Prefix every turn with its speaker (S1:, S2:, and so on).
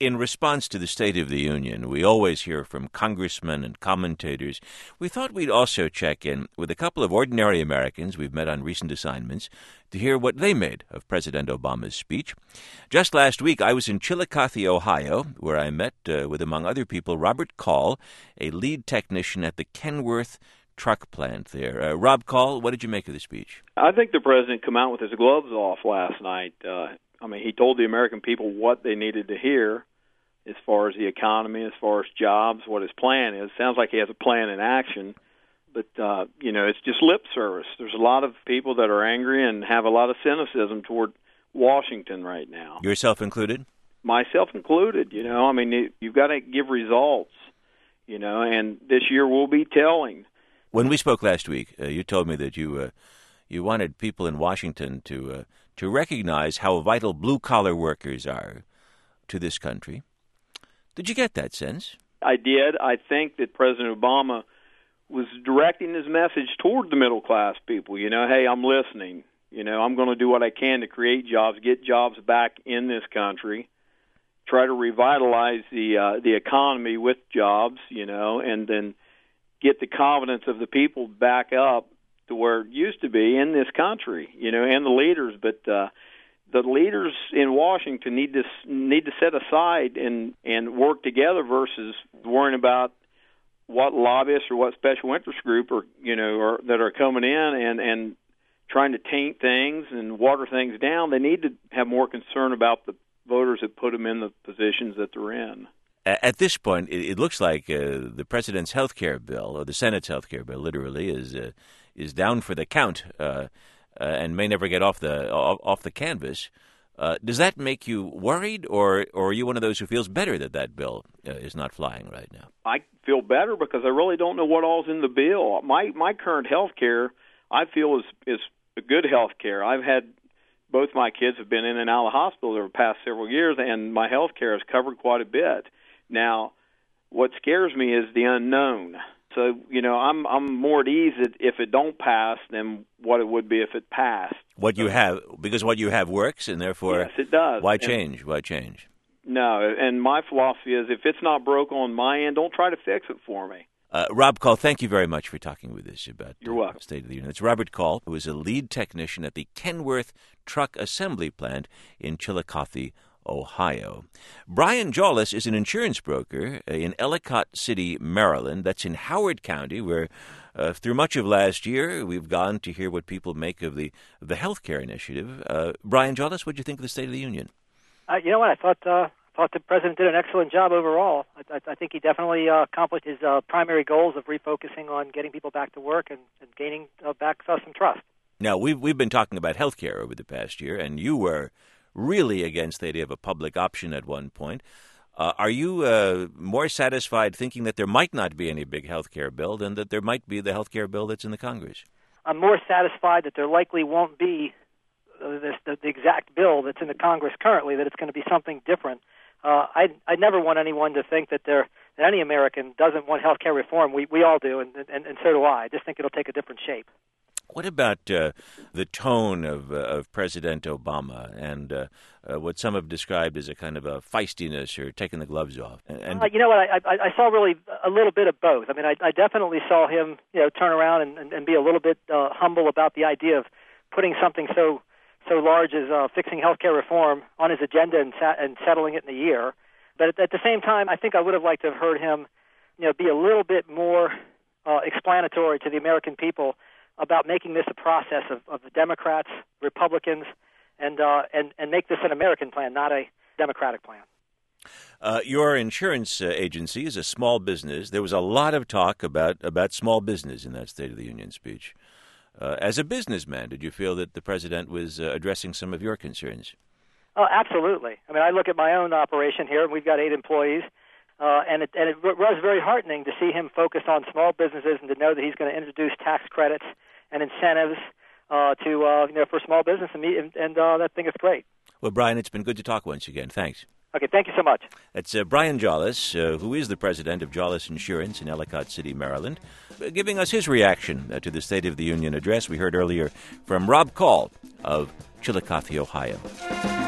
S1: In response to the State of the Union, we always hear from congressmen and commentators. We thought we'd also check in with a couple of ordinary Americans we've met on recent assignments to hear what they made of President Obama's speech. Just last week, I was in Chillicothe, Ohio, where I met with, among other people, Robert Call, a lead technician at the Kenworth truck plant there. Rob Call, what did you make of the speech?
S2: I think the president came out with his gloves off last night. He told the American people what they needed to hear as far as the economy, as far as jobs, what his plan is. Sounds like he has a plan in action, but, it's just lip service. There's a lot of people that are angry and have a lot of cynicism toward Washington right now.
S1: Yourself included?
S2: Myself included, you've got to give results, and this year will be telling.
S1: When we spoke last week, you told me that you wanted people in Washington to recognize how vital blue-collar workers are to this country. Did you get that sense?
S2: I did. I think that President Obama was directing his message toward the middle-class people. Hey, I'm listening. I'm going to do what I can to create jobs, get jobs back in this country, try to revitalize the economy with jobs, and then get the confidence of the people back up to where it used to be in this country, and the leaders. But the leaders in Washington need to set aside and work together versus worrying about what lobbyists or what special interest group that are coming in and trying to taint things and water things down. They need to have more concern about the voters that put them in the positions that they're in.
S1: At this point, it looks like the president's health care bill, or the Senate's health care bill, literally, is down for the count and may never get off the canvas. Does that make you worried, or are you one of those who feels better that bill is not flying right now?
S2: I feel better because I really don't know what all's in the bill. My current health care, I feel, is a good health care. I've had both my kids have been in and out of the hospital over the past several years, and my health care has covered quite a bit. Now, what scares me is the unknown. So, I'm more at ease if it don't pass than what it would be if it passed. What you
S1: have works, and therefore,
S2: yes, it does.
S1: Why change? Why change?
S2: No, and my philosophy is if it's not broke on my end, don't try to fix it for me.
S1: Rob Call, thank you very much for talking with us about
S2: You're welcome.
S1: The State of the Union. It's Robert Call, who is a lead technician at the Kenworth Truck Assembly Plant in Chillicothe, Ohio. Brian Jolles is an insurance broker in Ellicott City, Maryland. That's in Howard County, where through much of last year we've gone to hear what people make of the health care initiative. Brian Jolles, what do you think of the State of the Union?
S3: You know what? I thought the president did an excellent job overall. I think he definitely accomplished his primary goals of refocusing on getting people back to work and gaining back some trust.
S1: Now, we've been talking about health care over the past year, and you were really against the idea of a public option at one point. Are you more satisfied thinking that there might not be any big health care bill than that there might be the health care bill that's in the Congress?
S3: I'm more satisfied that there likely won't be the exact bill that's in the Congress currently, that it's going to be something different. I never want anyone to think that any American doesn't want health care reform. We all do, and so do I. I just think it'll take a different shape.
S1: What about the tone of President Obama and what some have described as a kind of a feistiness or taking the gloves off?
S3: You know what? I saw really a little bit of both. I mean, I definitely saw him, turn around and be a little bit humble about the idea of putting something so large as fixing health care reform on his agenda and settling it in a year. But at the same time, I think I would have liked to have heard him, be a little bit more explanatory to the American people about making this a process of the Democrats, Republicans, and make this an American plan, not a Democratic plan.
S1: Your insurance agency is a small business. There was a lot of talk about small business in that State of the Union speech. As a businessman, did you feel that the president was addressing some of your concerns?
S3: Oh, absolutely. I mean, I look at my own operation here, and we've got 8 employees. And it was very heartening to see him focus on small businesses and to know that he's going to introduce tax credits and incentives for small business, and that thing is great.
S1: Well, Brian, it's been good to talk once again. Thanks.
S3: Okay, thank you so much.
S1: That's Brian Jolles, who is the president of Jolles Insurance in Ellicott City, Maryland, giving us his reaction to the State of the Union address we heard earlier from Rob Call of Chillicothe, Ohio.